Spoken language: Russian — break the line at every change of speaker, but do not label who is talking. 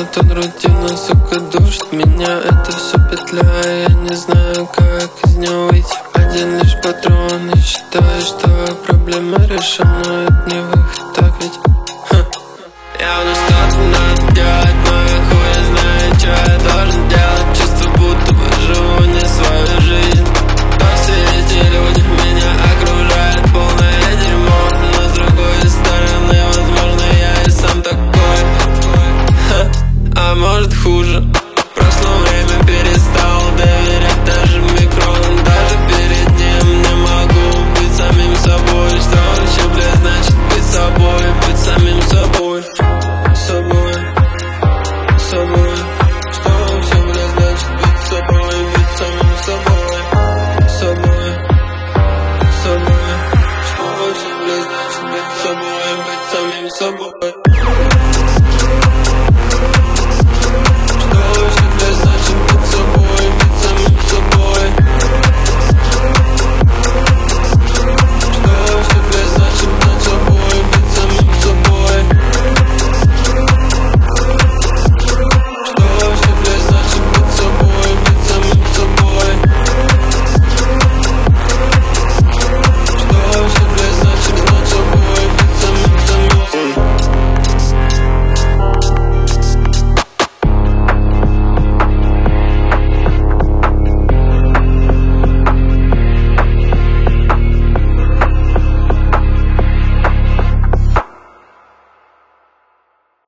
монотон, рутина, сука, душит меня. Это все петля, я не знаю, как из нее выйти. Один лишь патрон и считаю, что проблема решена, но это не выход, так ведь? Явно что-то надо делать, но я хуй знаю, что я должен делать. Чувство, будто бы живу не свою жизнь. Но все эти люди меня окружают, полное дерьмо. Но с другой стороны, возможно, я и сам такой. А может хуже.